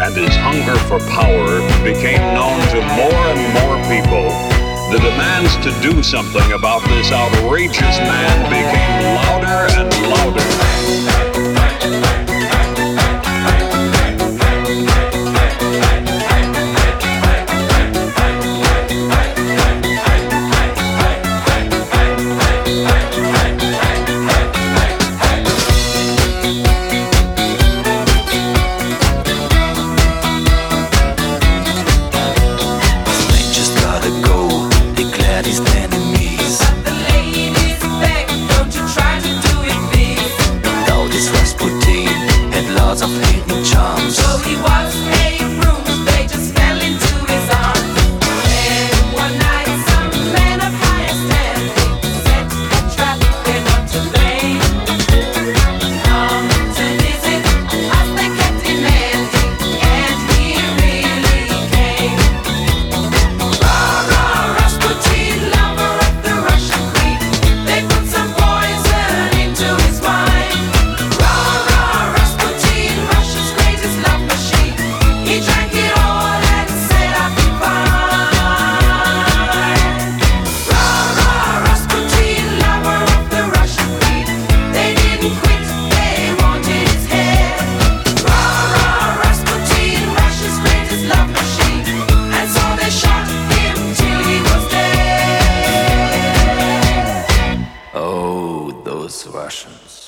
and his hunger for power became known to more and more people, the demands to do something about this outrageous man became louder and louder. Of hidden charms. So he was a bruise, they just fell into his arms. And one night, some man of higher standing set a trap, they're not to blame. Come to visit us, they kept demanding, and he really came. Rah, Rasputin, lover of the Russian queen, they put some poison into his wine. Russia's greatest love machine. He drank it all and said I'd be fine. Rasputin, lover of the Russian queen. They didn't quit, they wanted his head. Rasputin, Russia's greatest love machine. And so they shot him till he was dead. Oh, those Russians.